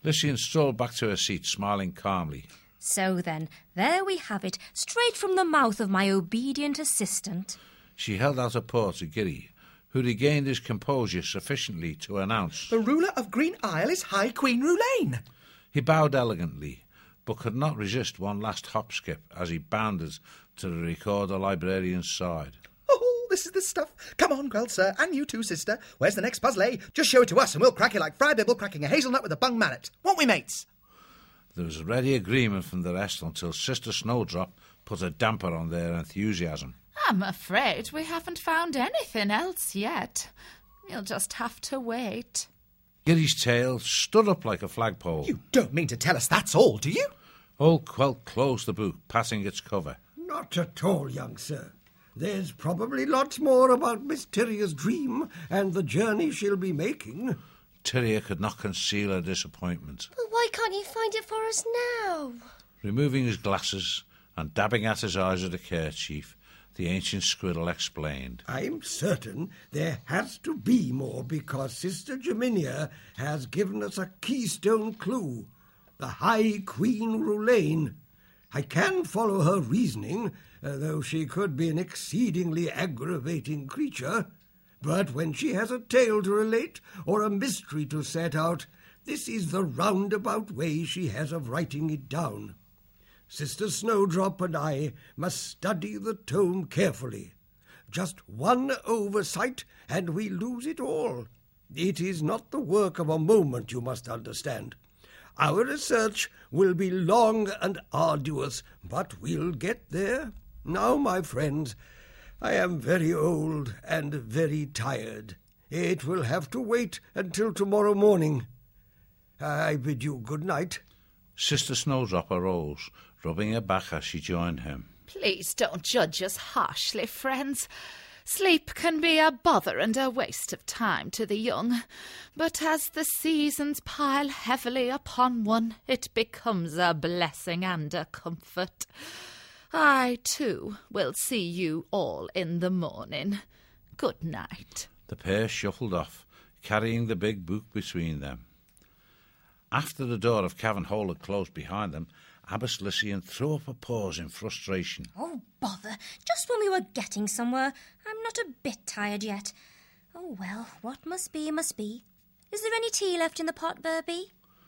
Lycian strolled back to her seat, smiling calmly. So then, there we have it, straight from the mouth of my obedient assistant. She held out a paw to Gilly, who regained his composure sufficiently to announce, "The ruler of Green Isle is High Queen Rulaine." He bowed elegantly, but could not resist one last hop-skip as he bounded to the recorder librarian's side. Oh, this is the stuff. Come on, Grell, sir, and you too, sister. Where's the next puzzle, eh? Just show it to us and we'll crack it like Fry Bibble cracking a hazelnut with a bung mallet. Won't we, mates? There was ready agreement from the rest until Sister Snowdrop put a damper on their enthusiasm. I'm afraid we haven't found anything else yet. You'll just have to wait. Gilly's tail stood up like a flagpole. You don't mean to tell us that's all, do you? Old Quelk closed the book, passing its cover. Not at all, young sir. There's probably lots more about Miss Tyria's dream and the journey she'll be making. Tyria could not conceal her disappointment. But why can't you find it for us now? Removing his glasses and dabbing at his eyes with a kerchief, the ancient squirrel explained. I'm certain there has to be more because Sister Geminia has given us a keystone clue. The High Queen Rulaine. I can follow her reasoning, though she could be an exceedingly aggravating creature. But when she has a tale to relate or a mystery to set out, this is the roundabout way she has of writing it down. Sister Snowdrop and I must study the tome carefully. Just one oversight and we lose it all. It is not the work of a moment, you must understand. Our research will be long and arduous, but we'll get there. Now, my friends, I am very old and very tired. It will have to wait until tomorrow morning. I bid you good night. Sister Snowdrop arose, rubbing her back as she joined him. Please don't judge us harshly, friends. Sleep can be a bother and a waste of time to the young, but as the seasons pile heavily upon one, it becomes a blessing and a comfort. I, too, will see you all in the morning. Good night. The pair shuffled off, carrying the big book between them. After the door of Cavern Hole had closed behind them, Abbess Lycian threw up a pause in frustration. Oh, bother. Just when we were getting somewhere. I'm not a bit tired yet. Oh, well, what must be, must be. Is there any tea left in the pot, Burbie?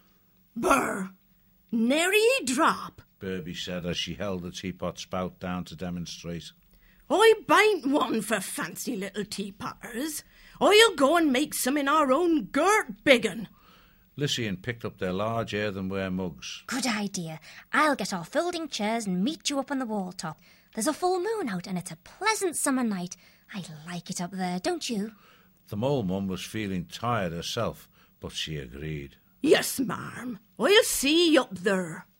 Burr, nary drop. Burbie said as she held the teapot spout down to demonstrate. I bain't one for fancy little teapotters. I'll go and make some in our own girt biggin. Lycian picked up their large earthenware mugs. Good idea. I'll get our folding chairs and meet you up on the wall top. There's a full moon out and it's a pleasant summer night. I like it up there, don't you? The Mole Mum was feeling tired herself, but she agreed. Yes, ma'am. I'll see you up there.